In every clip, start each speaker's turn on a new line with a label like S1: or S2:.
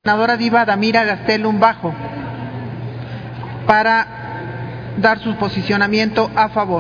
S1: Senadora Diva Damira Gastelum Bajo para dar su posicionamiento a favor.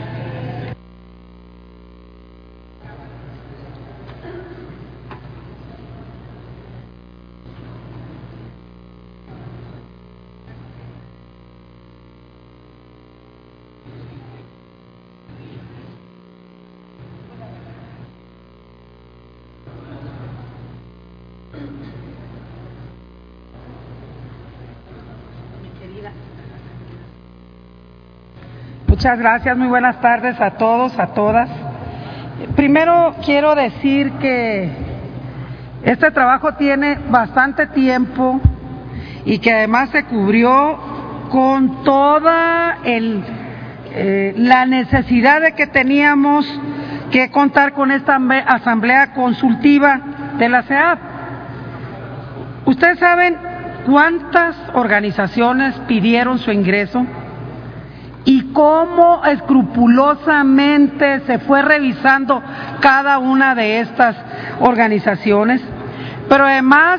S2: Muchas gracias, muy buenas tardes a todos, a todas. Primero quiero decir que este trabajo tiene bastante tiempo y que además se cubrió con toda la necesidad de que teníamos que contar con esta asamblea consultiva de la CEAP. ¿Ustedes saben cuántas organizaciones pidieron su ingreso? Y cómo escrupulosamente se fue revisando cada una de estas organizaciones, pero además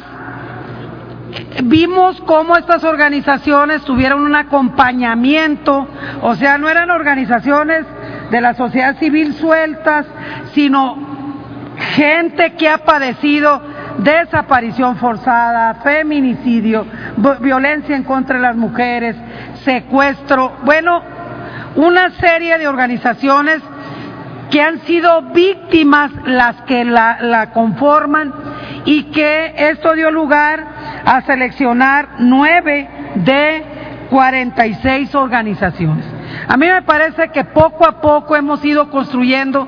S2: vimos cómo estas organizaciones tuvieron un acompañamiento, o sea, no eran organizaciones de la sociedad civil sueltas, sino gente que ha padecido desaparición forzada, feminicidio, violencia en contra de las mujeres, secuestro, bueno, una serie de organizaciones que han sido víctimas las que la conforman, y que esto dio lugar a seleccionar 9 de 46 organizaciones. A mí me parece que poco a poco hemos ido construyendo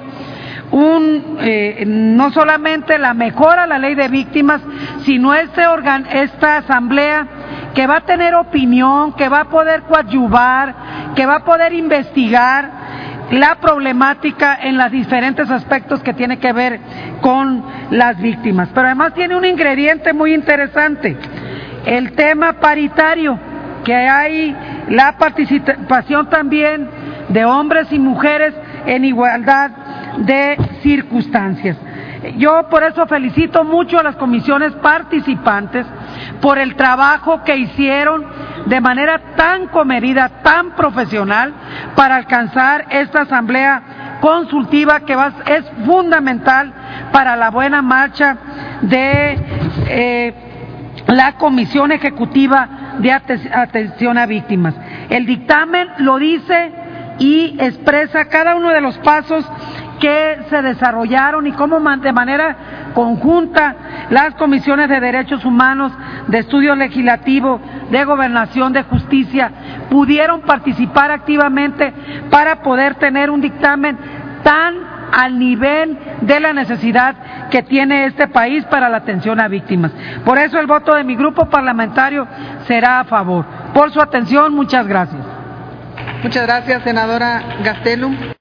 S2: no solamente la mejora a la ley de víctimas, sino esta asamblea que va a tener opinión, que va a poder coadyuvar, que va a poder investigar la problemática en los diferentes aspectos que tiene que ver con las víctimas. Pero además tiene un ingrediente muy interesante, el tema paritario, que hay la participación también de hombres y mujeres en igualdad de circunstancias. Yo por eso felicito mucho a las comisiones participantes por el trabajo que hicieron de manera tan comedida, tan profesional, para alcanzar esta asamblea consultiva que es fundamental para la buena marcha de la Comisión Ejecutiva de Atención a Víctimas. El dictamen lo dice y expresa cada uno de los pasos que se desarrollaron y cómo de manera conjunta las comisiones de derechos humanos, de estudio legislativo, de gobernación, de justicia, pudieron participar activamente para poder tener un dictamen tan al nivel de la necesidad que tiene este país para la atención a víctimas. Por eso el voto de mi grupo parlamentario será a favor. Por su atención, muchas gracias.
S1: Muchas gracias, senadora Gastelum.